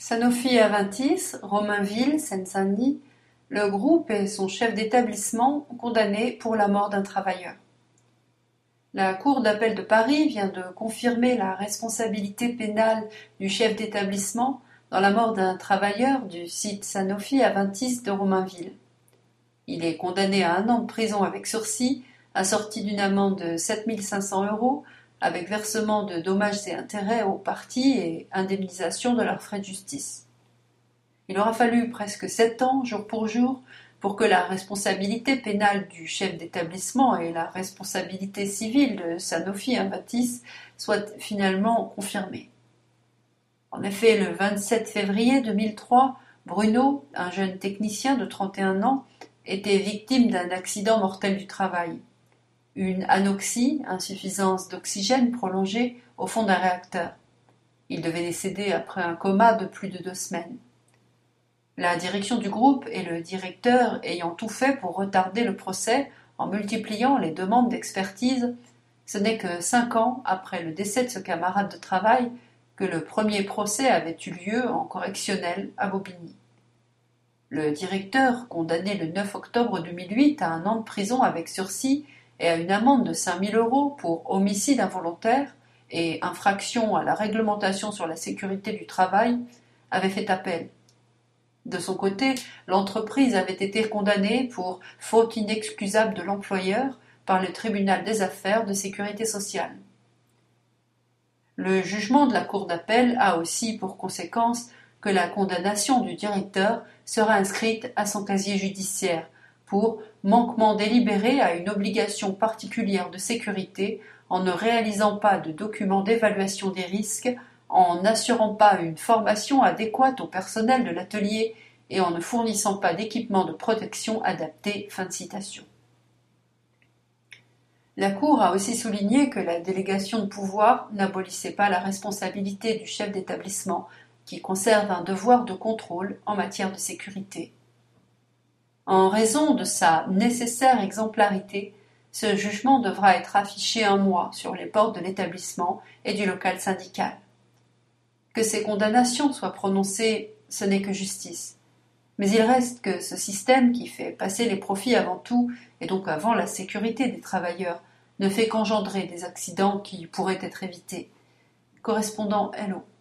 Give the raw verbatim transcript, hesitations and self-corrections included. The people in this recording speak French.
Sanofi-Aventis, Romainville, Seine-Saint-Denis, le groupe et son chef d'établissement condamnés pour la mort d'un travailleur. La Cour d'appel de Paris vient de confirmer la responsabilité pénale du chef d'établissement dans la mort d'un travailleur du site Sanofi-Aventis de Romainville. Il est condamné à un an de prison avec sursis, assorti d'une amende de sept mille cinq cents euros, avec versement de dommages et intérêts aux parties et indemnisation de leurs frais de justice. Il aura fallu presque sept ans, jour pour jour, pour que la responsabilité pénale du chef d'établissement et la responsabilité civile de Sanofi-Aventis soient finalement confirmées. En effet, le vingt-sept février deux mille trois, Bruno, un jeune technicien de trente et un ans, était victime d'un accident mortel du travail. Une anoxie, insuffisance d'oxygène prolongée au fond d'un réacteur. Il devait décéder après un coma de plus de deux semaines. La direction du groupe et le directeur ayant tout fait pour retarder le procès en multipliant les demandes d'expertise, ce n'est que cinq ans après le décès de ce camarade de travail que le premier procès avait eu lieu en correctionnel à Bobigny. Le directeur, condamné le neuf octobre deux mille huit à un an de prison avec sursis et à une amende de cinq mille euros pour homicide involontaire et infraction à la réglementation sur la sécurité du travail, avait fait appel. De son côté, l'entreprise avait été condamnée pour faute inexcusable de l'employeur par le tribunal des affaires de sécurité sociale. Le jugement de la Cour d'appel a aussi pour conséquence que la condamnation du directeur sera inscrite à son casier judiciaire pour manquement délibéré à une obligation particulière de sécurité en ne réalisant pas de document d'évaluation des risques, en n'assurant pas une formation adéquate au personnel de l'atelier et en ne fournissant pas d'équipement de protection adapté. Fin de citation. La Cour a aussi souligné que la délégation de pouvoir n'abolissait pas la responsabilité du chef d'établissement qui conserve un devoir de contrôle en matière de sécurité. En raison de sa nécessaire exemplarité, ce jugement devra être affiché un mois sur les portes de l'établissement et du local syndical. Que ces condamnations soient prononcées, ce n'est que justice. Mais il reste que ce système qui fait passer les profits avant tout, et donc avant la sécurité des travailleurs, ne fait qu'engendrer des accidents qui pourraient être évités. Correspondant Hello.